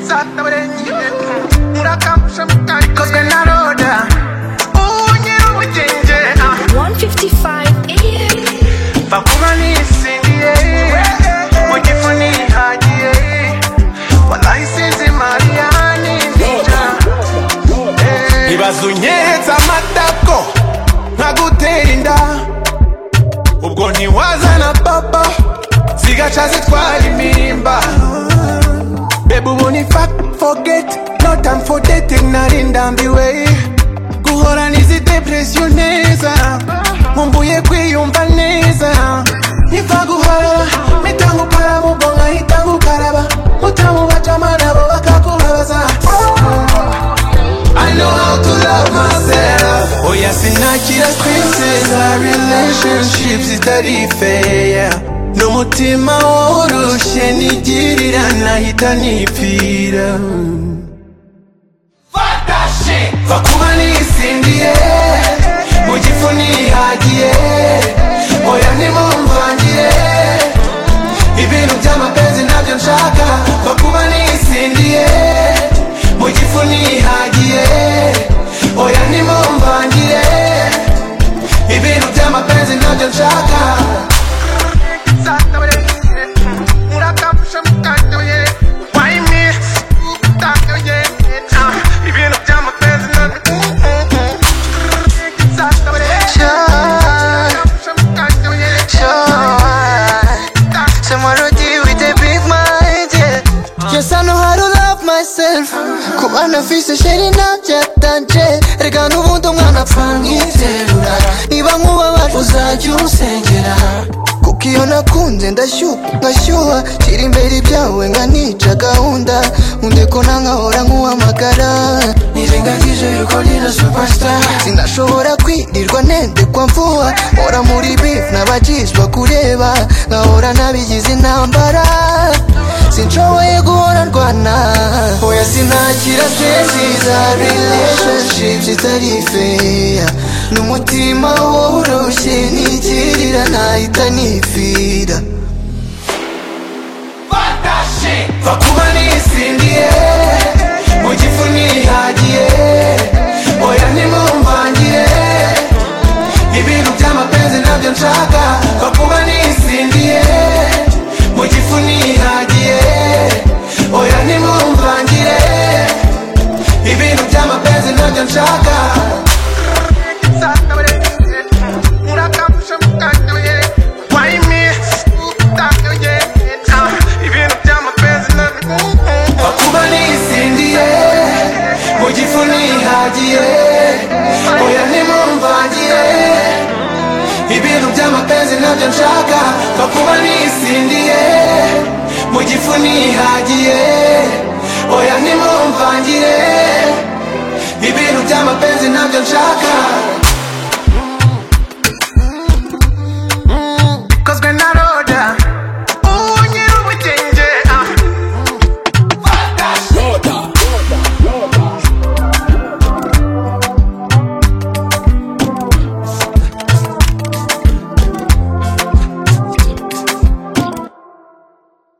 Ibazunyeza amatako nkaguterinda ubwo ntiwazana papa zigaca zitwara imimba Baby ubuni fuck forget no time for dating narindambiwe guhora nizi depression neza nkumbuye kwiyumva neza nifa guhara mitangu para mubonga hitangu karaba utamu bacamana bo bakakubabaza I know how to love myself. Oh yes, sinakira stresses. Our relationships itari fair. N'umutima woroshe nigirira nahita nipfira. Fuck that shit. Vakuba nisindiye, mugifu nihagiye. Oya nimumvangire, ibintu by'amapenzi ntabyo nshaka. Vakuba nisindiye, mugifu nihagiye. Oya nimumvangire, ibintu by'amapenzi ntabyo nshaka. Yes, I know how to love myself. Kubana fise sheri nabyatanje. Rega n'ubundi umwana apfa nkiterura. Niba nkubabaje uzajya unsengera. Kuko iyo nakunze ngashyuha. Shira imbere ibyawe nkanica gahunda. Nkunde ko nkahora nkuhamagara. Nirengagije yuko ndi na superstar. Sinashobora kwirirwa ntendekwa mvuha. Mpora muri beef n'abagizwa kureba. Nkahora nabigize intambara. Sinshoboye guhora ndwana. Oya sinakira stress za relationships itari fair. N'umutima woroshye nigirira nahita nipfira. Fuck that shit. Vakuba nisindiye, mugifu nihagiye. Oya nimumvangire, ibintu by'amapenzi ntabyo nshaka. Vakuba nisindiye, mugifu nihagiye. Oya nimumvangire, ibintu by'amapenzi ntabyo nshaka. Vakuba nisindiye, mugifu nihagiye. Oya nimumvangire, ibintu by'amapenzi ntabyo nshaka. Vakuba nisindiye, mugifu nihagiye. Oya nimumvangire, ibintu by'amapenzi ntabyo nshaka.